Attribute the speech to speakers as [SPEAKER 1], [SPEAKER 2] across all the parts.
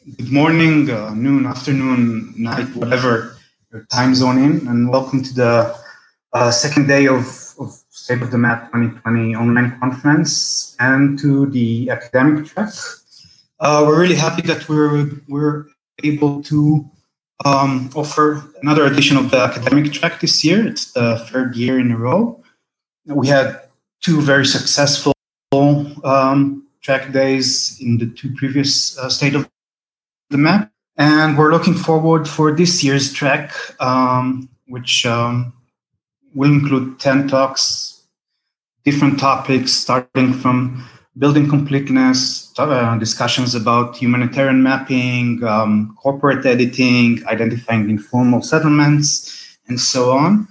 [SPEAKER 1] Good morning, noon, afternoon, night, whatever your time zone in, and welcome to the second day of State of the Map 2020 online conference and to the academic track. We're really happy that we're able to offer another edition of the academic track this year. It's the third year in a row. We had two very successful track days in the two previous State of the Map, and we're looking forward for this year's track, which will include 10 talks, different topics, starting from building completeness, discussions about humanitarian mapping, corporate editing, identifying informal settlements, and so on.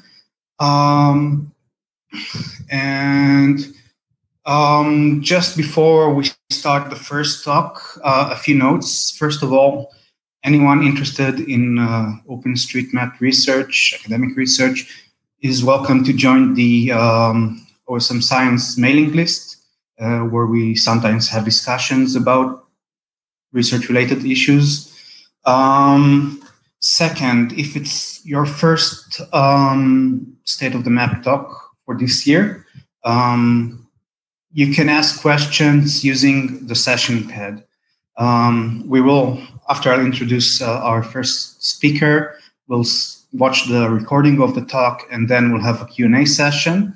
[SPEAKER 1] Just before we start the first talk, a few notes. First of all, anyone interested in OpenStreetMap research, academic research, is welcome to join the OSM Science mailing list, where we sometimes have discussions about research-related issues. Second, if it's your first State of the Map talk for this year, you can ask questions using the session pad. We will, after I introduce our first speaker, we'll watch the recording of the talk, and then we'll have a Q&A session.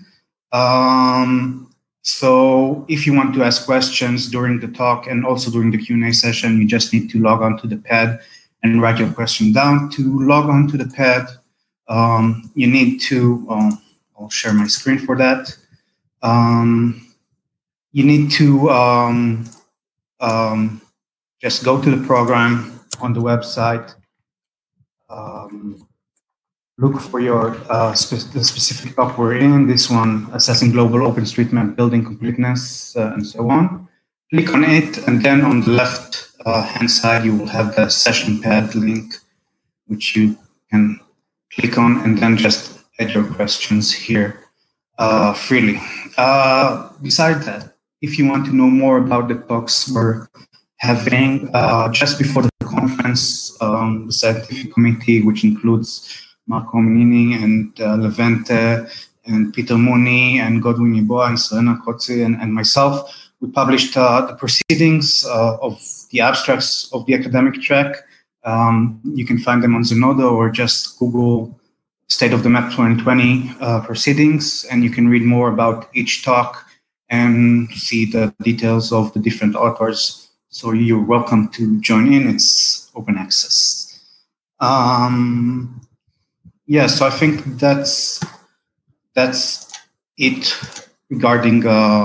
[SPEAKER 1] So if you want to ask questions during the talk and also during the Q&A session, you just need to log on to the pad and write your question down. To log on to the pad, you need to, I'll share my screen for that. You need to just go to the program on the website, look for your the specific talk we're in, this one, Assessing Global OpenStreetMap Building Completeness, and so on. Click on it, and then on the left hand side, you will have the session pad link, which you can click on, and then just add your questions here freely. Besides that, if you want to know more about the talks we're having, just before the conference, the scientific committee, which includes Marco Menini and Levente and Peter Mooney and Godwin Yeboah and Serena Kotzi and myself, we published the proceedings of the abstracts of the academic track. You can find them on Zenodo or just Google State of the Map 2020 proceedings, and you can read more about each talk and see the details of the different authors. So you're welcome to join in. It's open access. Yeah, so I think that's it regarding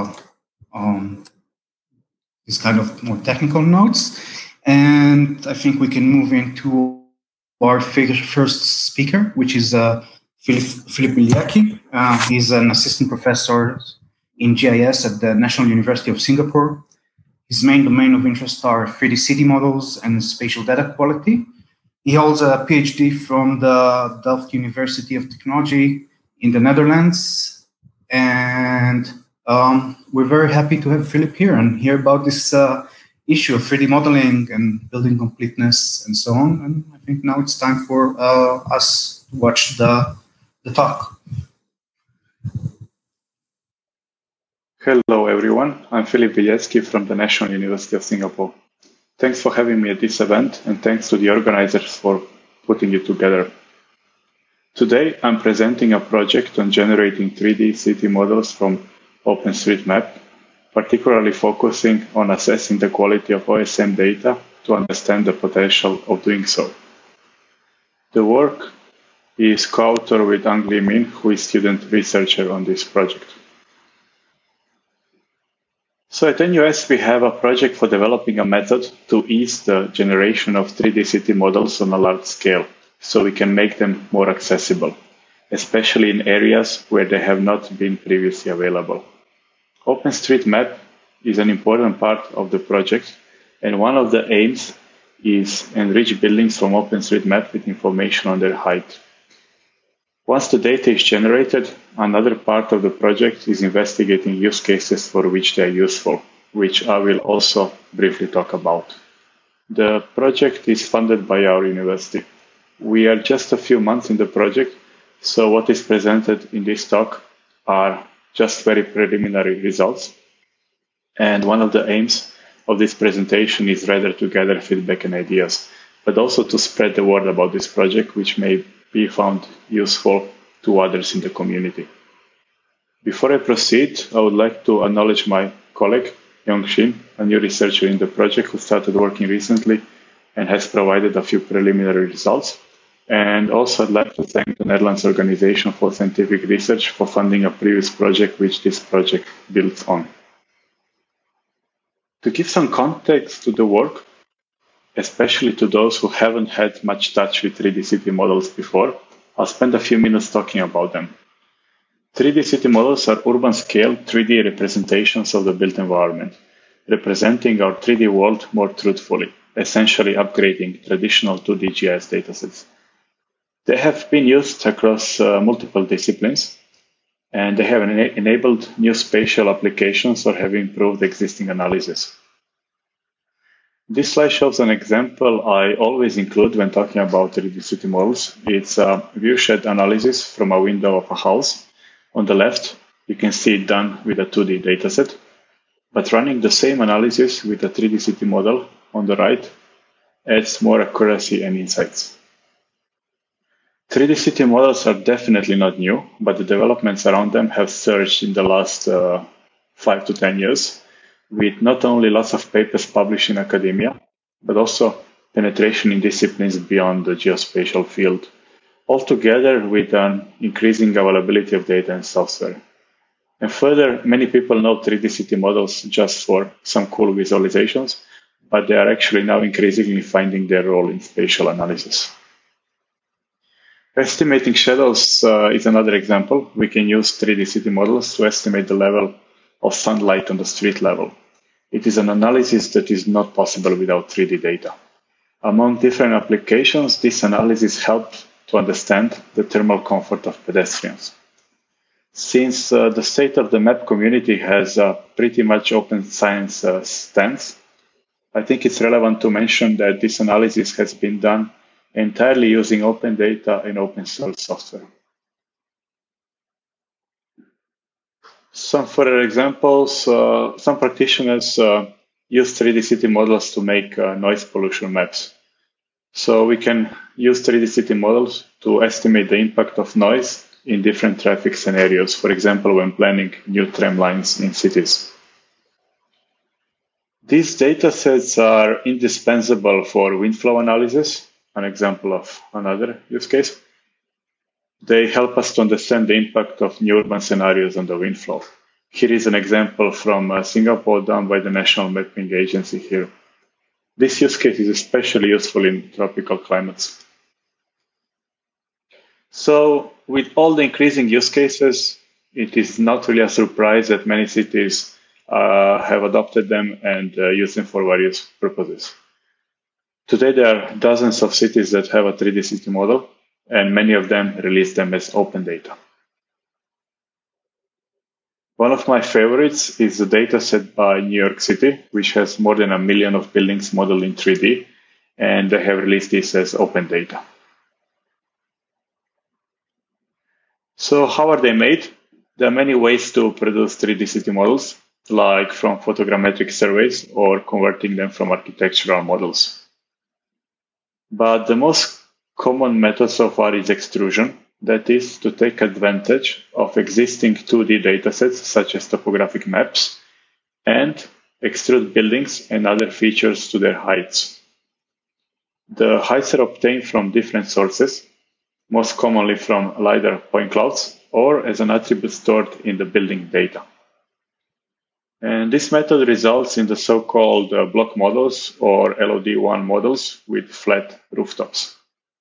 [SPEAKER 1] this kind of more technical notes. And I think we can move into our first speaker, which is Philip Miliaki. He's an assistant professor in GIS at the National University of Singapore. His main domain of interest are 3D city models and spatial data quality. He holds a PhD from the Delft University of Technology in the Netherlands. And we're very happy to have Philip here and hear about this issue of 3D modeling and building completeness and so on. And I think now it's time for us to watch the talk.
[SPEAKER 2] Hello, everyone. I'm Filip Bilecki from the National University of Singapore. Thanks for having me at this event, and thanks to the organizers for putting it together. Today, I'm presenting a project on generating 3D city models from OpenStreetMap, particularly focusing on assessing the quality of OSM data to understand the potential of doing so. The work is co-authored with Ang Lee Min, who is student researcher on this project. So at NUS, we have a project for developing a method to ease the generation of 3D city models on a large scale, so we can make them more accessible, especially in areas where they have not been previously available. OpenStreetMap is an important part of the project, and one of the aims is enrich buildings from OpenStreetMap with information on their height. Once the data is generated, another part of the project is investigating use cases for which they are useful, which I will also briefly talk about. The project is funded by our university. We are just a few months in the project, so what is presented in this talk are just very preliminary results. And one of the aims of this presentation is rather to gather feedback and ideas, but also to spread the word about this project, which may be found useful to others in the community. Before I proceed, I would like to acknowledge my colleague, Yong Shin, a new researcher in the project who started working recently and has provided a few preliminary results. And also I'd like to thank the Netherlands Organization for Scientific Research for funding a previous project which this project builds on. To give some context to the work, especially to those who haven't had much touch with 3D city models before, I'll spend a few minutes talking about them. 3D city models are urban-scale 3D representations of the built environment, representing our 3D world more truthfully, essentially upgrading traditional 2D GIS datasets. They have been used across multiple disciplines, and they have enabled new spatial applications or have improved existing analysis. This slide shows an example I always include when talking about 3D city models. It's a viewshed analysis from a window of a house. On the left, you can see it done with a 2D dataset, but running the same analysis with a 3D city model on the right adds more accuracy and insights. 3D city models are definitely not new, but the developments around them have surged in the last 5 to 10 years, with not only lots of papers published in academia, but also penetration in disciplines beyond the geospatial field, altogether with an increasing availability of data and software. And further, many people know 3D city models just for some cool visualizations, but they are actually now increasingly finding their role in spatial analysis. Estimating shadows is another example. We can use 3D city models to estimate the level of sunlight on the street level. It is an analysis that is not possible without 3D data. Among different applications, this analysis helps to understand the thermal comfort of pedestrians. Since the state of the map community has a pretty much open science stance, I think it's relevant to mention that this analysis has been done entirely using open data and open source software. Some further examples, some practitioners use 3D city models to make noise pollution maps. So we can use 3D city models to estimate the impact of noise in different traffic scenarios, for example, when planning new tram lines in cities. These data sets are indispensable for wind flow analysis, an example of another use case. They help us to understand the impact of new urban scenarios on the wind flow. Here is an example from Singapore done by the National Mapping Agency here. This use case is especially useful in tropical climates. So with all the increasing use cases, it is not really a surprise that many cities have adopted them and use them for various purposes. Today, there are dozens of cities that have a 3D city model, and many of them release them as open data. One of my favorites is the dataset by New York City, which has more than 1 million of buildings modeled in 3D, and they have released this as open data. So how are they made? There are many ways to produce 3D city models, like from photogrammetric surveys or converting them from architectural models. But the most common method so far is extrusion, that is, to take advantage of existing 2D datasets such as topographic maps and extrude buildings and other features to their heights. The heights are obtained from different sources, most commonly from LiDAR point clouds or as an attribute stored in the building data. And this method results in the so-called block models or LOD1 models with flat rooftops.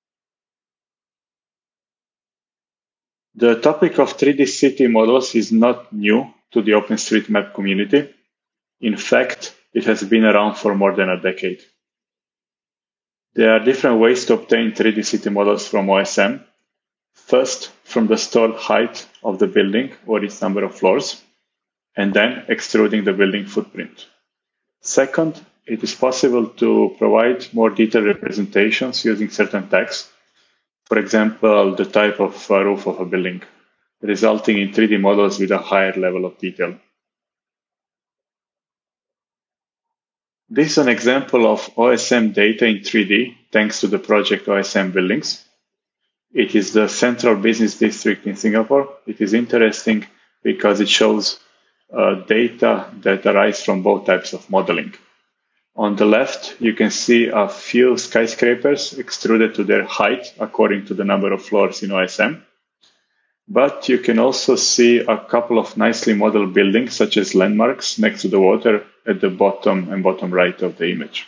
[SPEAKER 2] The topic of 3D city models is not new to the OpenStreetMap community. In fact, it has been around for more than a decade. There are different ways to obtain 3D city models from OSM. First, from the stored height of the building or its number of floors, and then extruding the building footprint. Second, it is possible to provide more detailed representations using certain tags. For example, the type of roof of a building, resulting in 3D models with a higher level of detail. This is an example of OSM data in 3D thanks to the project OSM Buildings. It is the central business district in Singapore. It is interesting because it shows data that arise from both types of modeling. On the left, you can see a few skyscrapers extruded to their height according to the number of floors in OSM. But you can also see a couple of nicely modeled buildings, such as landmarks next to the water at the bottom and bottom right of the image.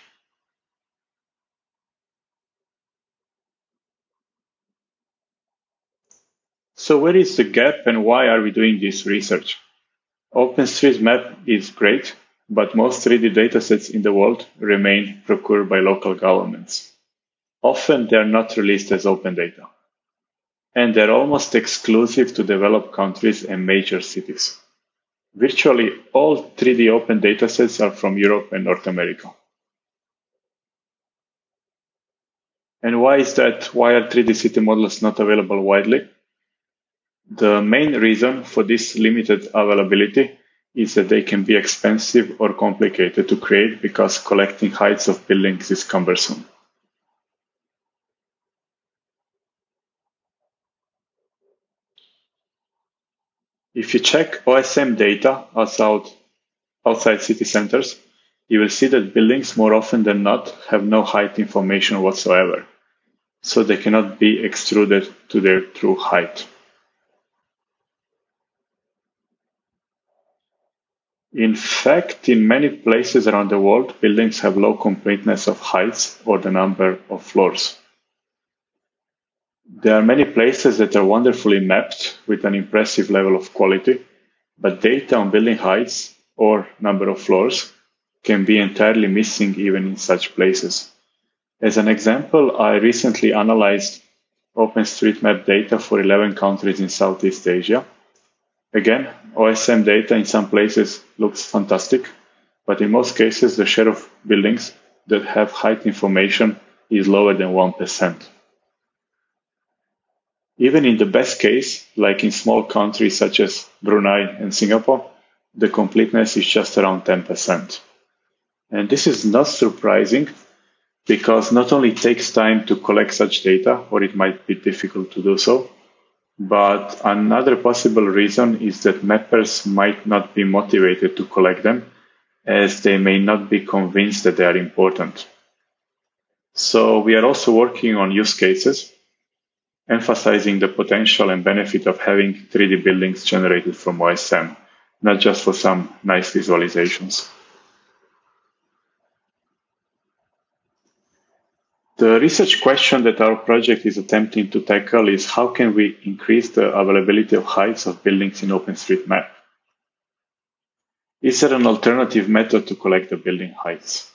[SPEAKER 2] So where is the gap and why are we doing this research? OpenStreetMap is great, but most 3D datasets in the world remain procured by local governments. Often they are not released as open data, and they're almost exclusive to developed countries and major cities. Virtually all 3D open datasets are from Europe and North America. And why is that? Why are 3D city models not available widely? The main reason for this limited availability is that they can be expensive or complicated to create because collecting heights of buildings is cumbersome. If you check OSM data outside city centers, you will see that buildings more often than not have no height information whatsoever, so they cannot be extruded to their true height. In fact, in many places around the world, buildings have low completeness of heights or the number of floors. There are many places that are wonderfully mapped with an impressive level of quality, but data on building heights or number of floors can be entirely missing even in such places. As an example, I recently analyzed OpenStreetMap data for 11 countries in Southeast Asia. Again, OSM data in some places looks fantastic, but in most cases the share of buildings that have height information is lower than 1%. Even in the best case, like in small countries such as Brunei and Singapore, the completeness is just around 10%. And this is not surprising because not only it takes time to collect such data, or it might be difficult to do so, but another possible reason is that mappers might not be motivated to collect them, as they may not be convinced that they are important. So we are also working on use cases, emphasizing the potential and benefit of having 3D buildings generated from OSM, not just for some nice visualizations. The research question that our project is attempting to tackle is how can we increase the availability of heights of buildings in OpenStreetMap? Is there an alternative method to collect the building heights?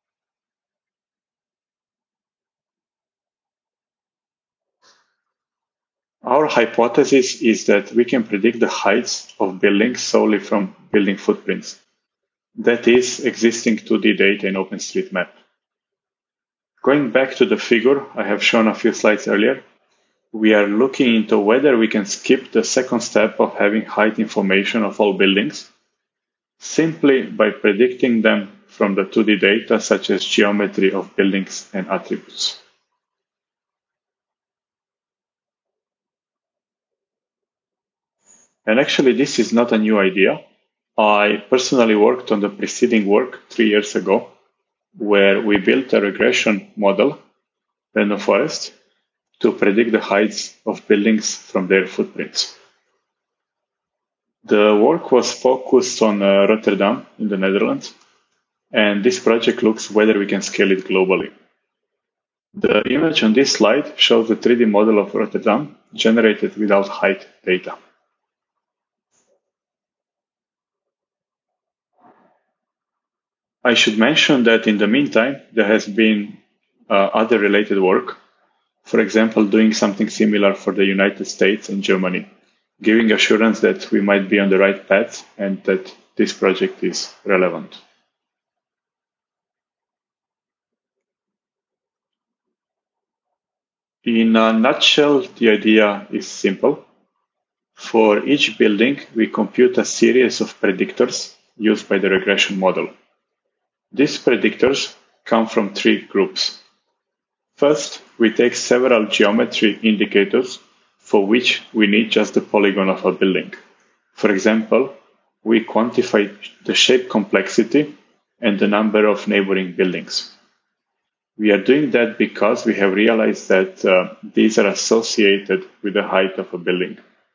[SPEAKER 2] Our hypothesis is that we can predict the heights of buildings solely from building footprints, that is, existing 2D data in OpenStreetMap. Going back to the figure I have shown a few slides earlier, we are looking into whether we can skip the second step of having height information of all buildings simply by predicting them from the 2D data such as geometry of buildings and attributes. And actually, this is not a new idea. I personally worked on the preceding work 3 years ago, where we built a regression model, random forest, to predict the heights of buildings from their footprints. The work was focused on Rotterdam in the Netherlands, and this project looks whether we can scale it globally. The image on this slide shows the 3D model of Rotterdam generated without height data. I should mention that in the meantime, there has been other related work, for example, doing something similar for the United States and Germany, giving assurance that we might be on the right path and that this project is relevant. In a nutshell, the idea is simple. For each building, we compute a series of predictors used by the regression model. These predictors come from three groups. First, we take several geometry indicators for which we need just the polygon of a building. For example, we quantify the shape complexity and the number of neighboring buildings. We are doing that because we have realized that these are associated with the height of a building.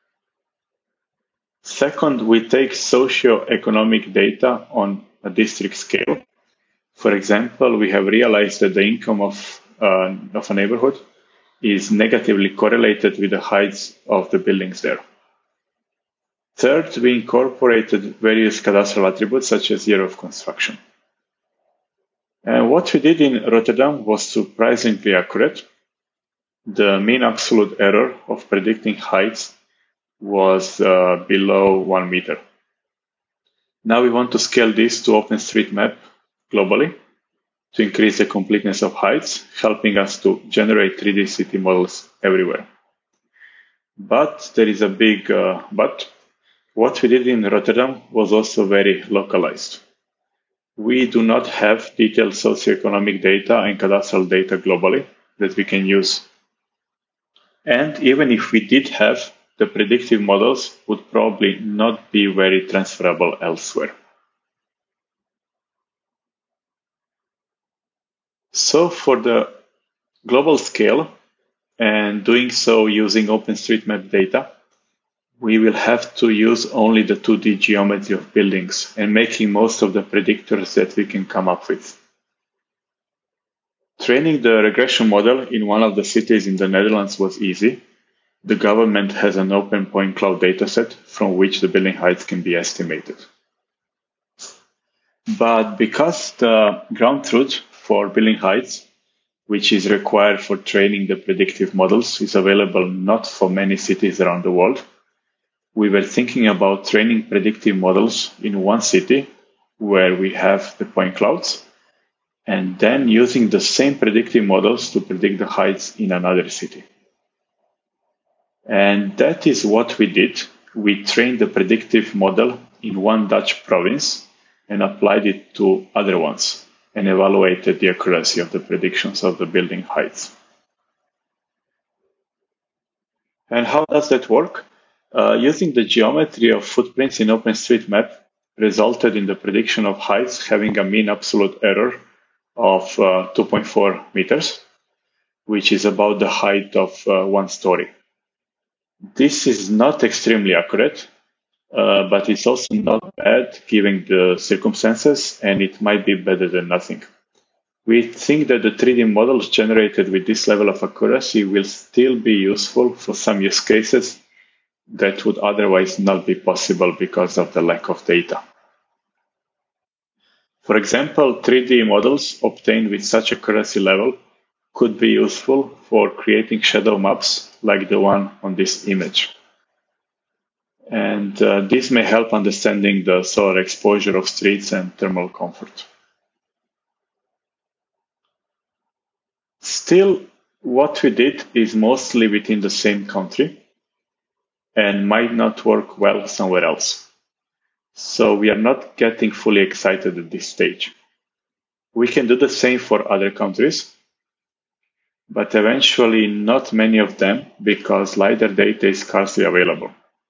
[SPEAKER 2] Second, we take socio-economic data on a district scale. For example, we have realized that the income of a neighborhood is negatively correlated with the heights of the buildings there. Third, we incorporated various cadastral attributes such as year of construction. And what we did in Rotterdam was surprisingly accurate. The mean absolute error of predicting heights was below 1 meter. Now we want to scale this to OpenStreetMap globally to increase the completeness of heights, helping us to generate 3D city models everywhere. But there is a big but. What we did in Rotterdam was also very localized. We do not have detailed socioeconomic data and cadastral data globally that we can use. And even if we did have, the predictive models would probably not be very transferable elsewhere. So for the global scale, and doing so using OpenStreetMap data, we will have to use only the 2D geometry of buildings and making most of the predictors that we can come up with. Training the regression model in one of the cities in the Netherlands was easy. The government has an open point cloud dataset from which the building heights can be estimated. But because the ground truth for building heights, which is required for training the predictive models, is available not for many cities around the world, we were thinking about training predictive models in one city where we have the point clouds, and then using the same predictive models to predict the heights in another city. And that is what we did. We trained the predictive model in one Dutch province and applied it to other ones and evaluated the accuracy of the predictions of the building heights. And how does that work? Using the geometry of footprints in OpenStreetMap resulted in the prediction of heights having a mean absolute error of 2.4 meters, which is about the height of 1 story. This is not extremely accurate, but it's also not bad given the circumstances, and it might be better than nothing. We think that the 3D models generated with this level of accuracy will still be useful for some use cases that would otherwise not be possible because of the lack of data. For example, 3D models obtained with such accuracy level could be useful for creating shadow maps like the one on this image. And this may help understanding the solar exposure of streets and thermal comfort. Still, what we did is mostly within the same country and might not work well somewhere else. So we are not getting fully excited at this stage. We can do the same for other countries, but eventually not many of them because LiDAR data is scarcely available.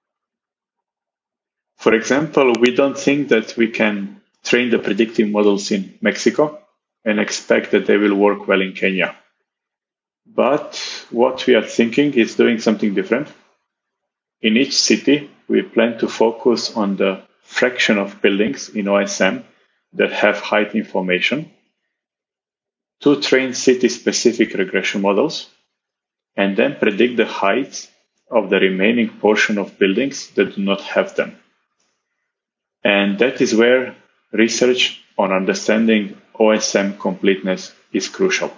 [SPEAKER 2] For example, we don't think that we can train the predictive models in Mexico and expect that they will work well in Kenya. But what we are thinking is doing something different. In each city, we plan to focus on the fraction of buildings in OSM that have height information to train city-specific regression models and then predict the height of the remaining portion of buildings that do not have them. And that is where research on understanding OSM completeness is crucial.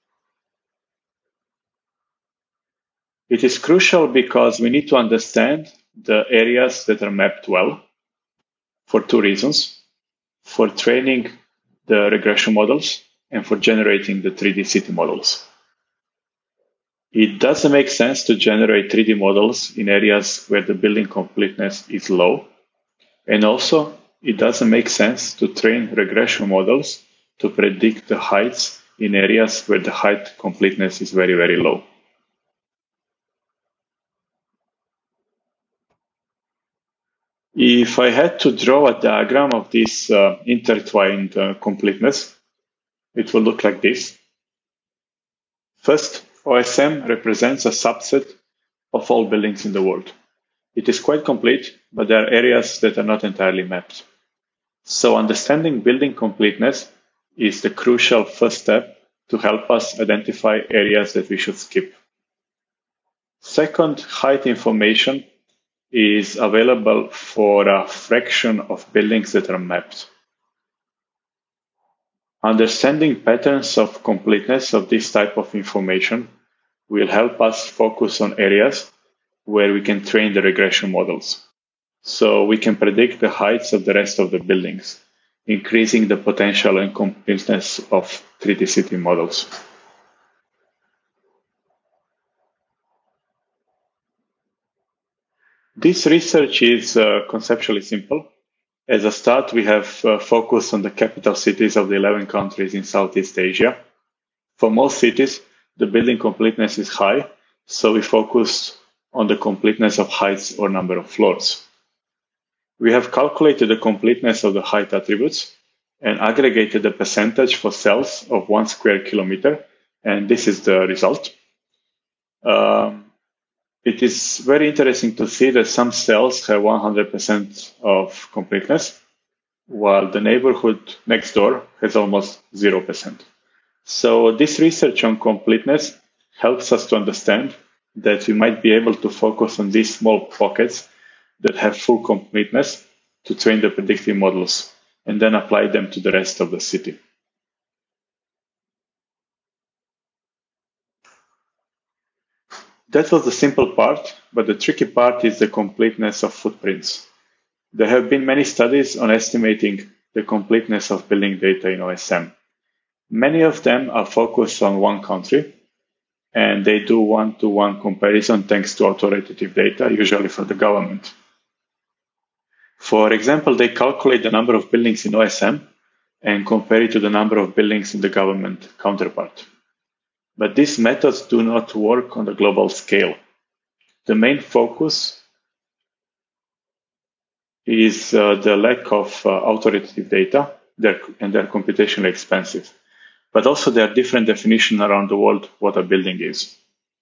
[SPEAKER 2] It is crucial because we need to understand the areas that are mapped well for two reasons: for training the regression models and for generating the 3D city models. It doesn't make sense to generate 3D models in areas where the building completeness is low. And also, it doesn't make sense to train regression models to predict the heights in areas where the height completeness is very, very low. If I had to draw a diagram of this intertwined completeness, it will look like this. First, OSM represents a subset of all buildings in the world. It is quite complete, but there are areas that are not entirely mapped. So understanding building completeness is the crucial first step to help us identify areas that we should skip. Second, height information is available for a fraction of buildings that are mapped. Understanding patterns of completeness of this type of information will help us focus on areas where we can train the regression models. So we can predict the heights of the rest of the buildings, increasing the potential and completeness of 3D city models. This research is conceptually simple. As a start, we have focused on the capital cities of the 11 countries in Southeast Asia. For most cities, the building completeness is high, so we focused on the completeness of heights or number of floors. We have calculated the completeness of the height attributes and aggregated the percentage for cells of 1 square kilometer, and this is the result. It is very interesting to see that some cells have 100% of completeness, while the neighborhood next door has almost 0%. So this research on completeness helps us to understand that we might be able to focus on these small pockets that have full completeness to train the predictive models and then apply them to the rest of the city. That was the simple part, but the tricky part is the completeness of footprints. There have been many studies on estimating the completeness of building data in OSM. Many of them are focused on one country, and they do one-to-one comparison thanks to authoritative data, usually for the government. For example, they calculate the number of buildings in OSM and compare it to the number of buildings in the government counterpart. But these methods do not work on the global scale. The main focus is the lack of authoritative data, and they're computationally expensive. But also there are different definitions around the world what a building is.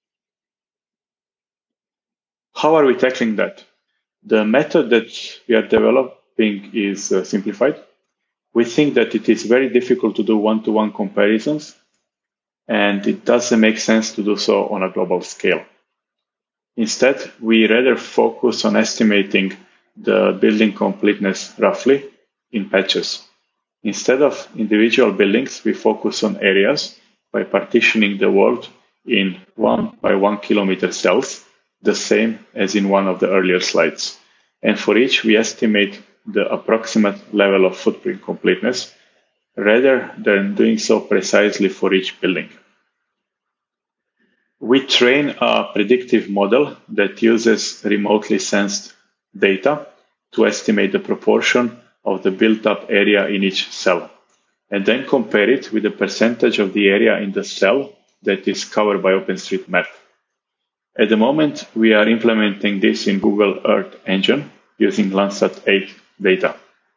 [SPEAKER 2] How are we tackling that? The method that we are developing is simplified. We think that it is very difficult to do one-to-one comparisons, and it doesn't make sense to do so on a global scale. Instead, we rather focus on estimating the building completeness roughly in patches. Instead of individual buildings, we focus on areas by partitioning the world in 1 by 1 kilometer cells, the same as in one of the earlier slides. And for each, we estimate the approximate level of footprint completeness, rather than doing so precisely for each building. We train a predictive model that uses remotely sensed data to estimate the proportion of the built-up area in each cell, and then compare it with the percentage of the area in the cell that is covered by OpenStreetMap. At the moment, we are implementing this in Google Earth Engine using Landsat 8 data.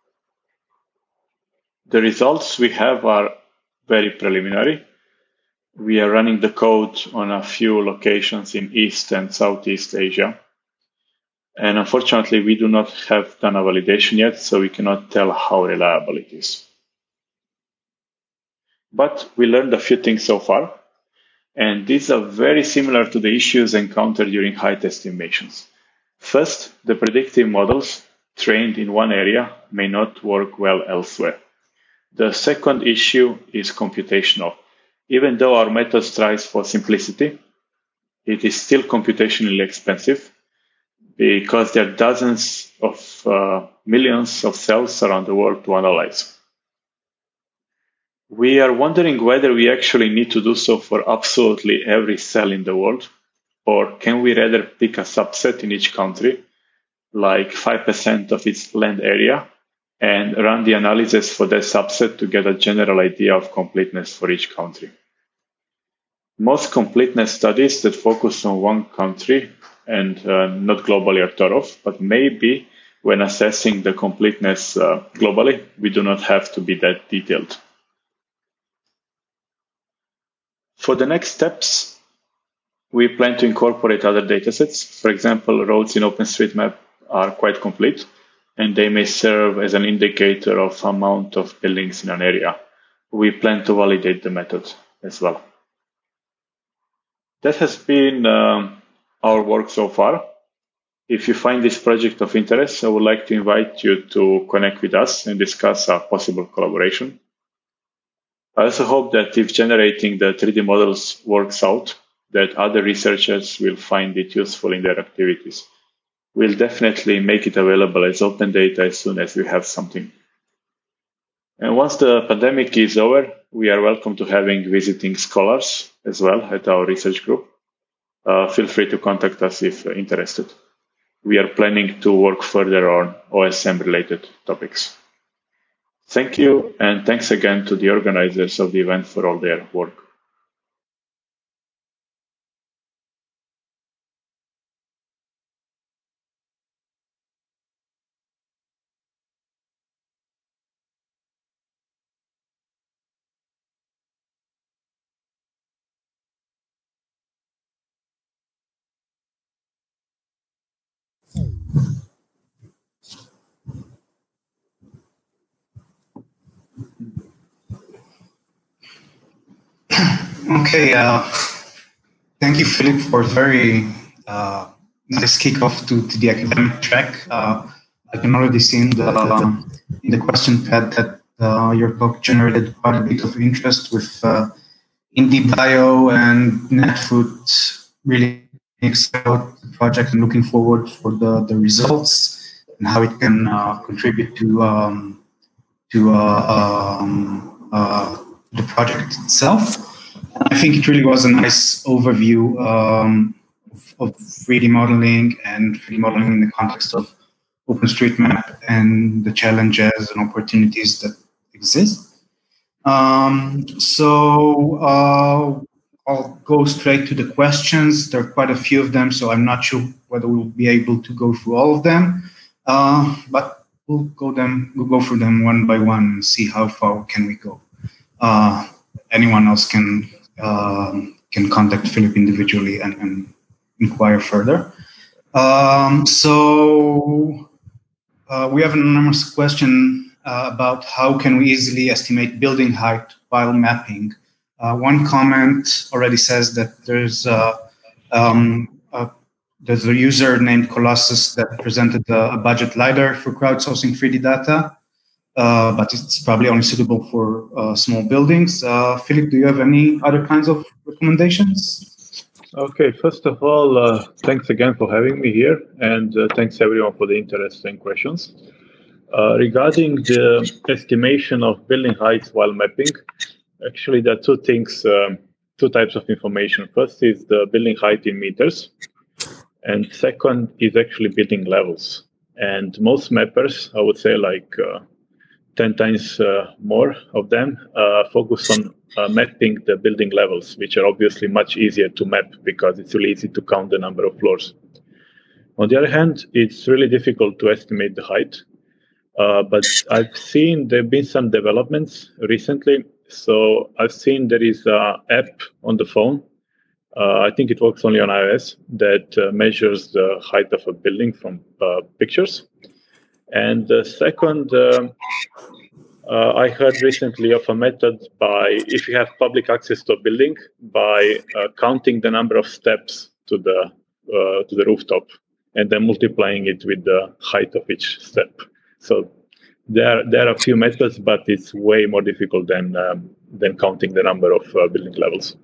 [SPEAKER 2] The results we have are very preliminary. We are running the code on a few locations in East and Southeast Asia. And unfortunately, we do not have done a validation yet, so we cannot tell how reliable it is. But we learned a few things so far, and these are very similar to the issues encountered during height estimations. First, the predictive models trained in one area may not work well elsewhere. The second issue is computational. Even though our method strives for simplicity, it is still computationally expensive because there are dozens of millions of cells around the world to analyze. We are wondering whether we actually need to do so for absolutely every cell in the world, or can we rather pick a subset in each country, like 5% of its land area, and run the analysis for that subset to get a general idea of completeness for each country. Most completeness studies that focus on one country and not globally are thorough, but maybe when assessing the completeness globally, we do not have to be that detailed. For the next steps, we plan to incorporate other datasets. For example, roads in OpenStreetMap are quite complete, and they may serve as an indicator of amount of buildings in an area. We plan to validate the method as well. That has been our work so far. If you find this project of interest, I would like to invite you to connect with us and discuss a possible collaboration. I also hope that if generating the 3D models works out, that other researchers will find it useful in their activities. We'll definitely make it available as open data as soon as we have something. And once the pandemic is over, we are welcome to having visiting scholars as well at our research group. Feel free to contact us if interested. We are planning to work further on OSM-related topics. Thank you, and thanks again to the organizers of the event for all their work.
[SPEAKER 1] Okay, thank you, Philip, for a very nice kickoff to the academic track. I can already see in the question pad that your talk generated quite a bit of interest with IndieBio and NetFoot. Really excited about the project and looking forward for the results and how it can contribute to the project itself. I think it really was a nice overview of 3D modeling and 3D modeling in the context of OpenStreetMap and the challenges and opportunities that exist. So I'll go straight to the questions. There are quite a few of them, so I'm not sure whether we'll be able to go through all of them, but we'll go through them one by one and see how far can we go. Anyone else can contact Philip individually and inquire further. So we have an anonymous question about how can we easily estimate building height while mapping. One comment already says that there's a user named Colossus that presented a budget LiDAR for crowdsourcing 3D data. But it's probably only suitable for small buildings. Philip, do you have any other kinds of recommendations?
[SPEAKER 3] Okay, first of all, thanks again for having me here, and thanks everyone for the interesting questions. Regarding the estimation of building heights while mapping, actually there are two types of information. First is the building height in meters, and second is actually building levels. And most mappers, I would say like 10 times more of them focus on mapping the building levels, which are obviously much easier to map because it's really easy to count the number of floors. On the other hand, it's really difficult to estimate the height. But I've seen there have been some developments recently. So I've seen there is an app on the phone. I think it works only on iOS that measures the height of a building from pictures. And the second, I heard recently of a method if you have public access to a building, by counting the number of steps to the rooftop and then multiplying it with the height of each step. So there are a few methods, but it's way more difficult than counting the number of building levels.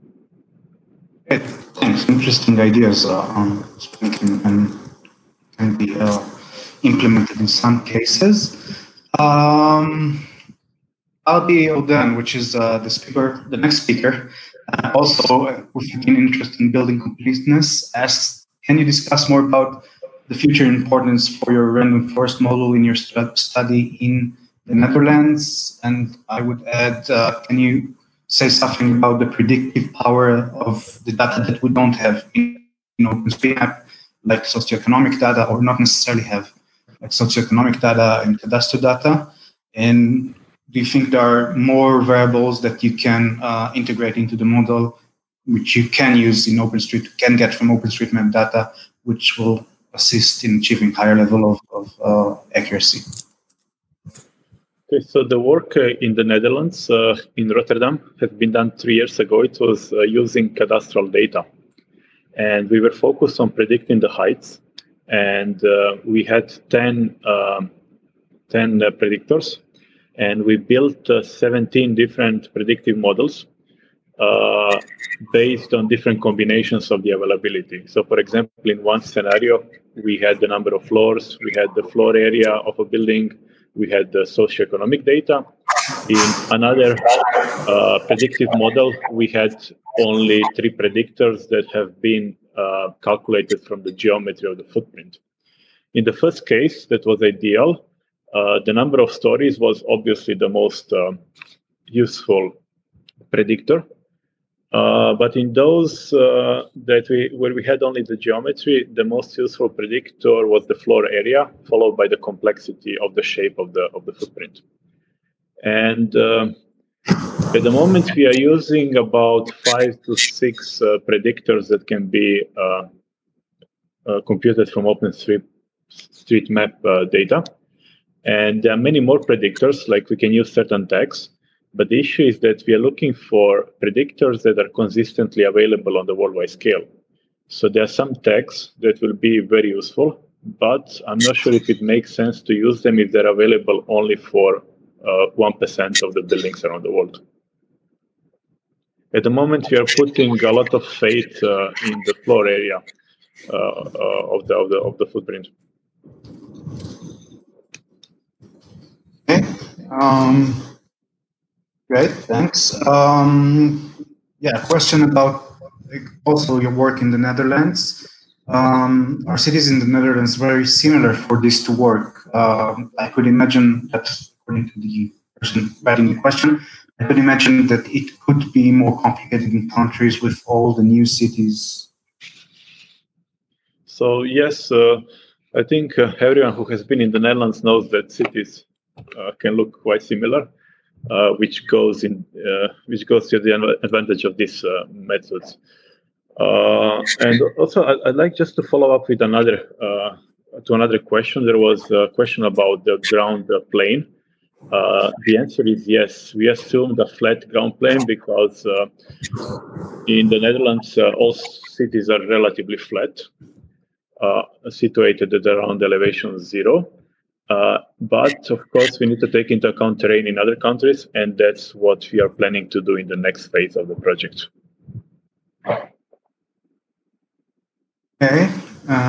[SPEAKER 1] Thanks. Interesting ideas and can be implemented in some cases. Albi Oden, which is the next speaker, also with an interest in building completeness, asks, can you discuss more about the future importance for your random forest model in your study in the Netherlands? And I would add, can you say something about the predictive power of the data that we don't have in OpenStreetMap, like socioeconomic data, or not necessarily have, like socioeconomic data and cadastral data? And do you think there are more variables that you can integrate into the model, which you can use in can get from OpenStreetMap data, which will assist in achieving higher level of accuracy?
[SPEAKER 3] Okay, so the work in the Netherlands, in Rotterdam, has been done 3 years ago. It was using cadastral data. And we were focused on predicting the heights. And we had 10 predictors. And we built 17 different predictive models based on different combinations of the availability. So, for example, in one scenario, we had the number of floors, we had the floor area of a building, we had the socioeconomic data. In another predictive model, we had only 3 predictors that have been calculated from the geometry of the footprint. In the first case, that was ideal. The number of stories was obviously the most useful predictor. But in those where we had only the geometry, the most useful predictor was the floor area, followed by the complexity of the shape of the footprint. And at the moment, we are using about 5 to 6 predictors that can be computed from OpenStreetMap data. And there are many more predictors, like we can use certain tags. But the issue is that we are looking for predictors that are consistently available on the worldwide scale. So there are some tags that will be very useful, but I'm not sure if it makes sense to use them if they're available only for 1% of the buildings around the world. At the moment, we are putting a lot of faith in the floor area of the footprint.
[SPEAKER 1] Okay. Great, thanks. Question about also your work in the Netherlands. Are cities in the Netherlands very similar for this to work? I could imagine that, according to the person writing the question, I could imagine that it could be more complicated in countries with all the new cities.
[SPEAKER 3] So yes, I think everyone who has been in the Netherlands knows that cities can look quite similar. Which goes to the advantage of these methods. And also, I'd like just to follow up with another question. There was a question about the ground plane. The answer is yes. We assumed a flat ground plane because in the Netherlands, all cities are relatively flat, situated at around elevation 0. But of course, we need to take into account terrain in other countries, and that's what we are planning to do in the next phase of the project.
[SPEAKER 1] Okay.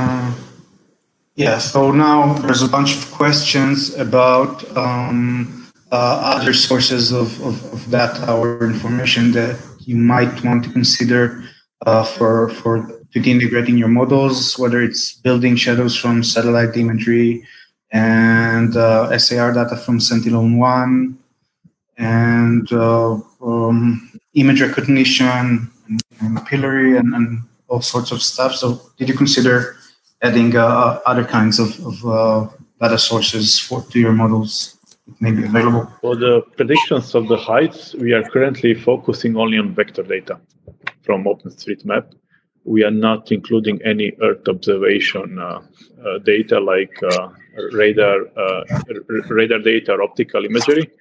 [SPEAKER 1] So now there's a bunch of questions about other sources of data or information that you might want to consider to integrate in your models, whether it's building shadows from satellite imagery, and SAR data from Sentinel-1, and image recognition, and pillory, and all sorts of stuff. So did you consider adding other kinds of data sources to your models that may be available?
[SPEAKER 3] For the predictions of the heights, we are currently focusing only on vector data from OpenStreetMap. We are not including any Earth observation data like radar data or optical imagery.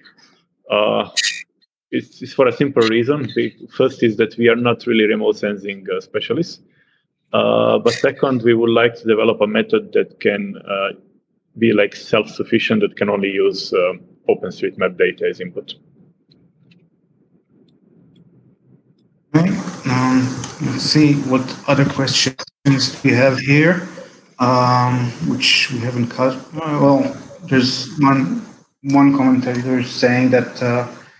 [SPEAKER 3] It's for a simple reason. The first is that we are not really remote sensing specialists. But second, we would like to develop a method that can be like self-sufficient, that can only use OpenStreetMap data as input.
[SPEAKER 1] Okay. Let's see what other questions we have here, which we haven't cut. Well, there's one commentator saying that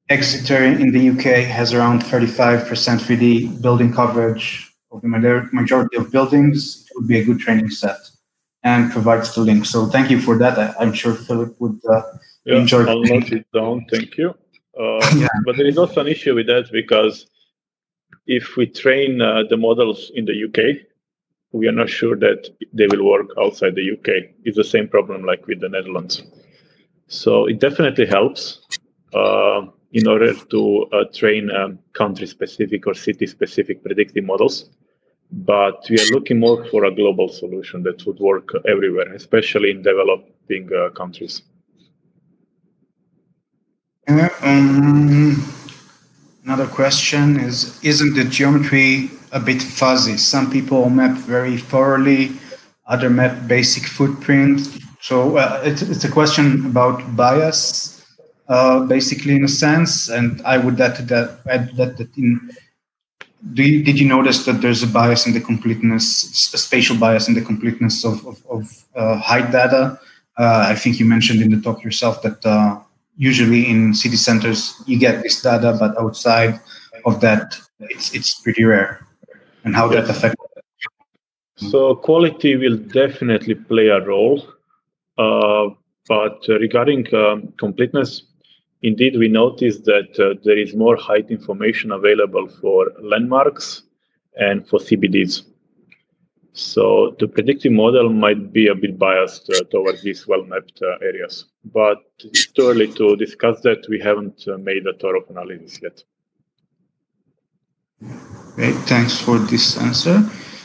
[SPEAKER 1] Exeter in the UK has around 35% 3D building coverage of the majority of buildings. It would be a good training set and provides the link. So thank you for that. I'm sure Philip would enjoy.
[SPEAKER 3] I'll note it down. Thank you. But there is also an issue with that, because if we train the models in the UK, we are not sure that they will work outside the UK. It's the same problem like with the Netherlands. So it definitely helps in order to train country-specific or city-specific predictive models. But we are looking more for a global solution that would work everywhere, especially in developing countries.
[SPEAKER 1] Another question is, isn't the geometry a bit fuzzy? Some people map very thoroughly, other map basic footprint. So it's a question about bias, basically, in a sense. And I would add that did you notice that there's a bias in the completeness, a spatial bias in the completeness of height data? I think you mentioned in the talk yourself that usually in city centers you get this data, but outside of that, it's pretty rare. And how that affects.
[SPEAKER 3] So quality will definitely play a role, but regarding completeness, indeed we noticed that there is more height information available for landmarks and for CBDs. So the predictive model might be a bit biased towards these well-mapped areas, but it's too early to discuss that. We haven't made a thorough analysis yet.
[SPEAKER 1] Great, thanks for this answer.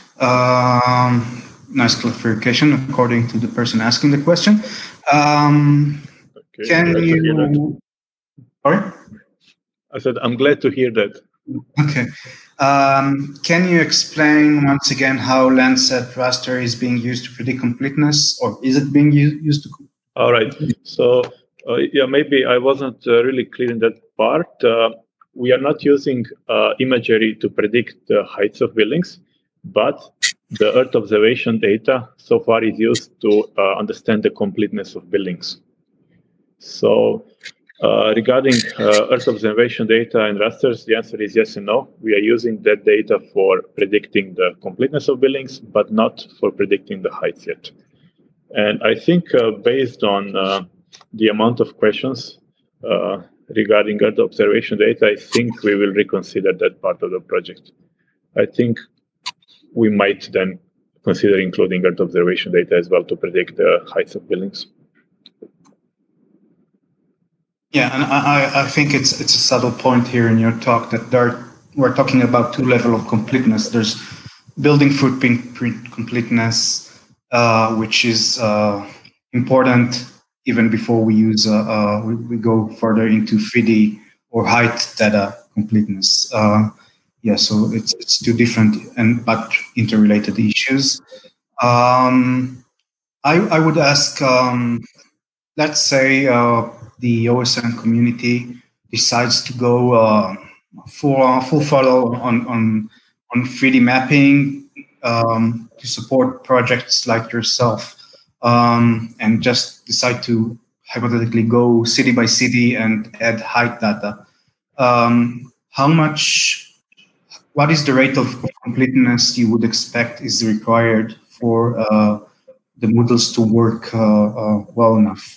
[SPEAKER 1] Nice clarification according to the person asking the question.
[SPEAKER 3] Okay,
[SPEAKER 1] can you... Sorry?
[SPEAKER 3] I said, I'm glad to hear that.
[SPEAKER 1] Okay. Can you explain once again how Landsat raster is being used to predict completeness, or is it being used to?
[SPEAKER 3] All right. So, yeah, maybe I wasn't really clear in that part. We are not using imagery to predict the heights of buildings, but the Earth observation data so far is used to understand the completeness of buildings. So, regarding Earth observation data and rasters, the answer is yes and no. We are using that data for predicting the completeness of buildings, but not for predicting the heights yet. And I think based on the amount of questions regarding Earth observation data, I think we will reconsider that part of the project. I think we might then consider including Earth observation data as well to predict the heights of buildings.
[SPEAKER 1] Yeah, and I think it's a subtle point here in your talk that we're talking about two levels of completeness. There's building footprint completeness, which is important even before we use we go further into 3D or height data completeness. Yeah, so it's two different but interrelated issues. I would ask, let's say the OSM community decides to go full throttle on 3D mapping to support projects like yourself, and just decide to hypothetically go city by city and add height data. What is the rate of completeness you would expect is required for the models to work well enough?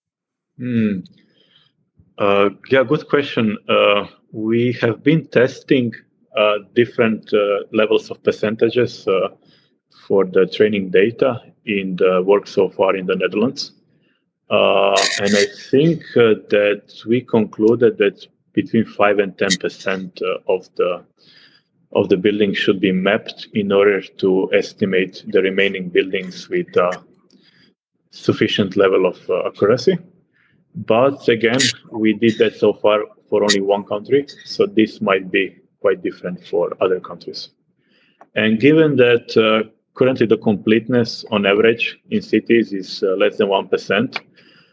[SPEAKER 3] Yeah, good question. We have been testing different levels of percentages for the training data in the work so far in the Netherlands. And I think that we concluded that between 5 and 10% of the buildings should be mapped in order to estimate the remaining buildings with sufficient level of accuracy. But again, we did that so far for only one country, so this might be quite different for other countries. And given that currently the completeness on average in cities is less than 1%,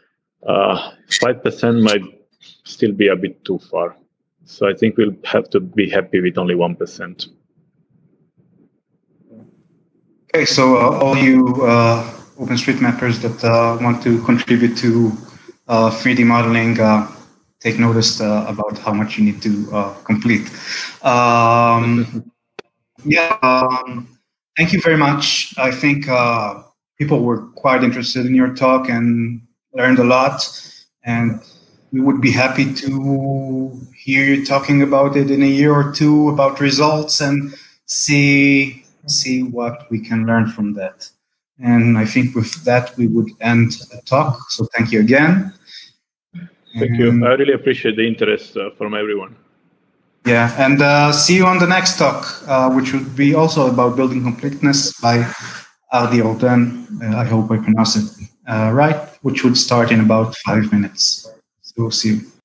[SPEAKER 3] 5% might still be a bit too far. So I think we'll have to be happy with only 1%.
[SPEAKER 1] Okay, so all you OpenStreetMappers that want to contribute to 3D modeling, take notice about how much you need to complete. Thank you very much. I think people were quite interested in your talk and learned a lot. And we would be happy to hear you talking about it in a year or two, about results, and see what we can learn from that. And I think with that, we would end the talk. So thank you again.
[SPEAKER 3] Thank you. I really appreciate the interest from everyone.
[SPEAKER 1] Yeah, and see you on the next talk, which would be also about building completeness by Ardi Orten. I hope I pronounce it right, which would start in about 5 minutes. So see you.